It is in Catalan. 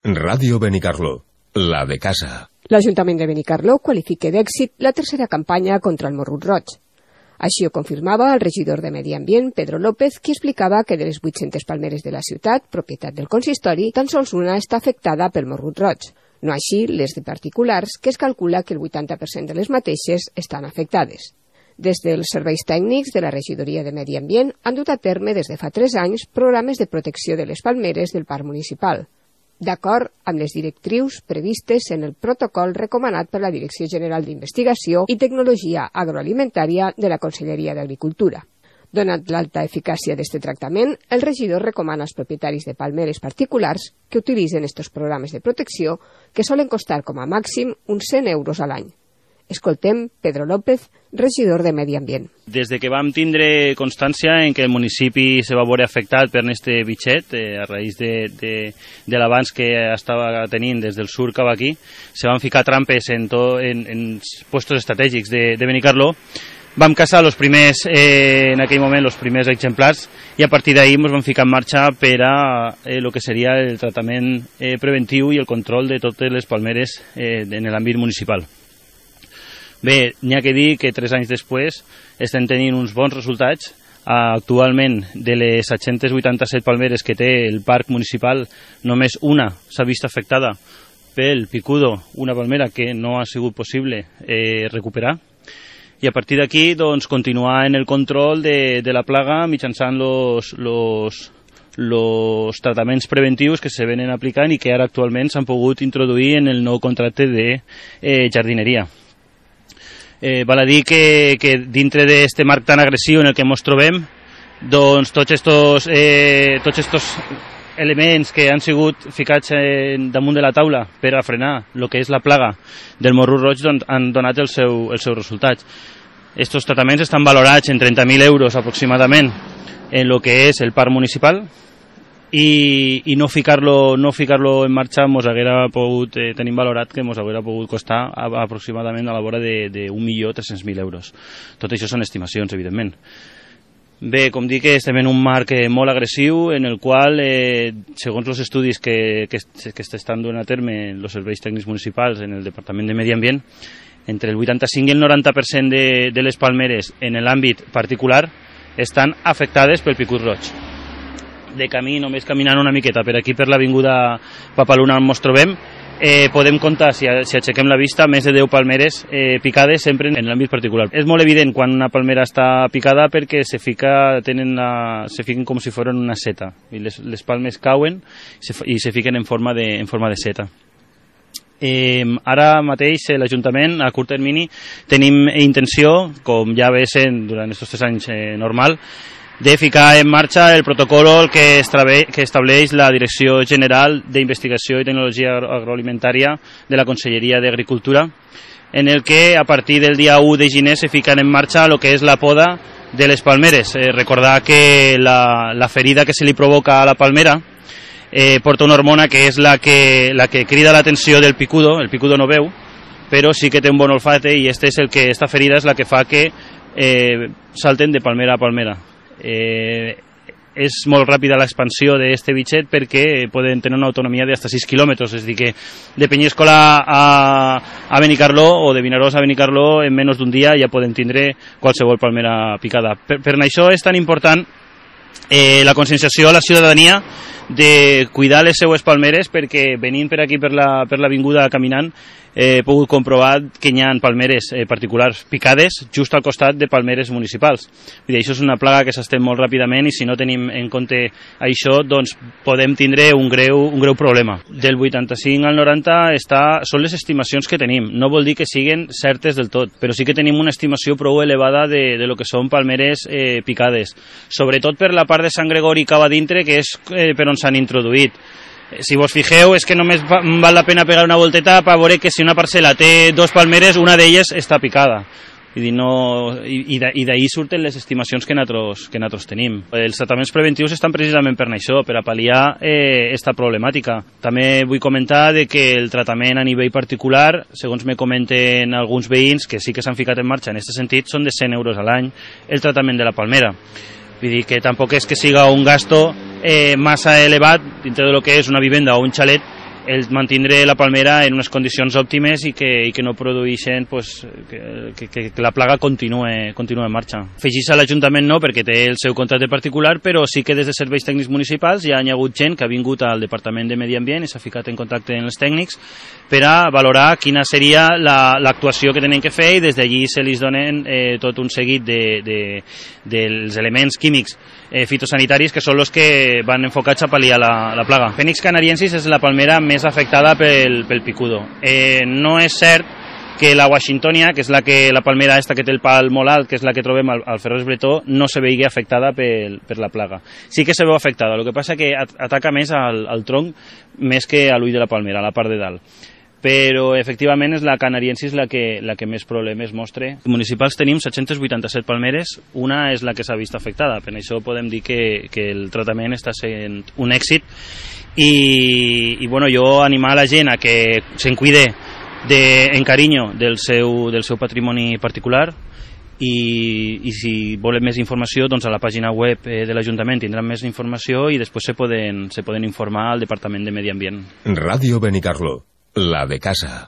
Ràdio Benicarló, la de casa. L'Ajuntament de Benicarló qualifica d'èxit la tercera campanya contra el morrut roig. Així ho confirmava el regidor de Medi Ambient, Pedro López, qui explicava que de les 800 palmeres de la ciutat, propietat del consistori, tan sols una està afectada pel morrut roig. No així les de particulars, que es calcula que el 80% de les mateixes estan afectades. Des dels serveis tècnics de la regidoria de Medi Ambient han dut a terme des de fa 3 anys programes de protecció de les palmeres del parc municipal, d'acord amb les directrius previstes en el protocol recomanat per la Direcció General d'Investigació i Tecnologia Agroalimentària de la Conselleria d'Agricultura. Donat l'alta eficàcia d'aquest tractament, el regidor recomana als propietaris de palmeres particulars que utilitzen estos programes de protecció, que solen costar com a màxim uns 100 euros a l'any. Escoltem Pedro López, regidor de Medi Ambient. Des de que vam tindre constància en que el municipi se va veure afectat per aquest bitxet, a raïs de l'avanç que estava tenint des del sur cap aquí, se van ficar trampes en puestos estratègics de Benicarló. Vam caçar en aquell moment els primers exemplars i a partir d'ahir ens vam ficar en marxa per a el que seria el tractament preventiu i el control de totes les palmeres en l'àmbit municipal. Bé, n'hi ha que dir que 3 anys després estem tenint uns bons resultats. Actualment, de les 787 palmeres que té el parc municipal, només una s'ha vist afectada pel picudo, una palmera que no ha sigut possible recuperar. I a partir d'aquí, doncs, continuar en el control de la plaga mitjançant els tractaments preventius que se venen aplicant i que ara actualment s'han pogut introduir en el nou contracte de jardineria. Val a dir que dintre d'aquest marc tan agressiu en el que ens trobem, doncs tots estos elements que han sigut ficats damunt de la taula per a frenar el que és la plaga del morrut roig han donat els seus resultats. Estos tractaments estan valorats en 30.000 euros aproximadament en el que és el parc municipal, i no ficar-lo en marxa ens haguera pogut, tenim valorat que ens haguera pogut costar aproximadament a la vora de 1.300.000 euros. Tot això són estimacions, evidentment. Bé, com dic, estem en un marc molt agressiu en el qual, segons els estudis que estan donant a terme els serveis tècnics municipals en el Departament de Medi Ambient, entre el 85 i el 90% de les palmeres en l'àmbit particular estan afectades pel picut roig. De camí, només caminant una miqueta per aquí per l'avinguda Papaluna on ens trobem, podem comptar, si aixequem la vista, més de 10 palmeres picades sempre en l'àmbit particular. És molt evident quan una palmera està picada perquè se fiquen com si fossin una seta i les palmes cauen i se fiquen en forma de seta. Ara mateix l'Ajuntament a curt termini tenim intenció, com ja ve sent durant aquests 3 anys normal, de ficar en marxa el protocol que estableix la Direcció General d'Investigació i Tecnologia Agroalimentària de la Conselleria d'Agricultura, en el que a partir del dia 1 de gener se fiquen en marxa el que és la poda de les palmeres. Recordar que la ferida que se li provoca a la palmera porta una hormona que és la que crida l'atenció del picudo. El picudo no veu, però sí que té un bon olfacte i esta ferida és la que fa que salten de palmera a palmera. És molt ràpida l'expansió d'aquest bitxet perquè poden tenir una autonomia d'hasta 6 quilòmetres, és a dir que de Penyíscola a Benicarló o de Vinaròs a Benicarló en menys d'un dia ja poden tindre qualsevol palmera picada. Per això és tan important la conscienciació a la ciutadania de cuidar les seues palmeres, perquè venint per aquí per l'avinguda caminant he pogut comprovar que hi ha palmeres particulars picades just al costat de palmeres municipals. Això és una plaga que s'estén molt ràpidament i si no tenim en compte això, doncs podem tindre un greu problema. Del 85 al 90 són les estimacions que tenim. No vol dir que siguin certes del tot, però sí que tenim una estimació prou elevada de lo que són palmeres picades, sobretot per la part de Sant Gregori que va dintre, que és per on s'han introduït. Si vos fixeu, és que només val la pena pegar una volteta per veure que si una parcel·la té 2 palmeres, una d'elles està picada. I d'ahir surten les estimacions que nosaltres tenim. Els tractaments preventius estan precisament per això, per a pal·liar aquesta problemàtica. També vull comentar que el tractament a nivell particular, segons me comenten alguns veïns que sí que s'han ficat en marxa en aquest sentit, són de 100 euros a l'any el tractament de la palmera. Vull dir que tampoc és que siga un gasto massa elevat dintre del que és una vivenda o un xalet el mantindre la palmera en unes condicions òptimes i que no produeixen pues, que la plaga continue en marxa. Afegir-se a l'Ajuntament no, perquè té el seu contracte particular, però sí que des de serveis tècnics municipals hi ha hagut gent que ha vingut al Departament de Medi Ambient i s'ha ficat en contacte amb els tècnics per a valorar quina seria l'actuació que tenen que fer, i des d'allí se li donen tot un seguit dels elements químics fitosanitaris que són els que van enfocats a pal·liar la plaga. Fènix canariensis és la palmera més afectada pel picudo. No és cert que la Washingtonia, que és la palmera esta que té el pal molt alt, que és la que trobem al Ferrers Bretó, no se veigui afectada per la plaga. Sí que se veu afectada, el que passa que ataca més al tronc més que a l'ull de la palmera, a la part de dalt. Però efectivament és la canariensis la que més problemes mostra. Municipals tenim 787 palmeres, una és la que s'ha vist afectada, per això podem dir que el tractament està sent un èxit i bueno, jo animar a la gent a que se'n cuide en carinyo del seu patrimoni particular i si volen més informació, doncs a la pàgina web de l'Ajuntament tindran més informació i després se poden informar al Departament de Medi Ambient. Radio Benicarló, la de casa.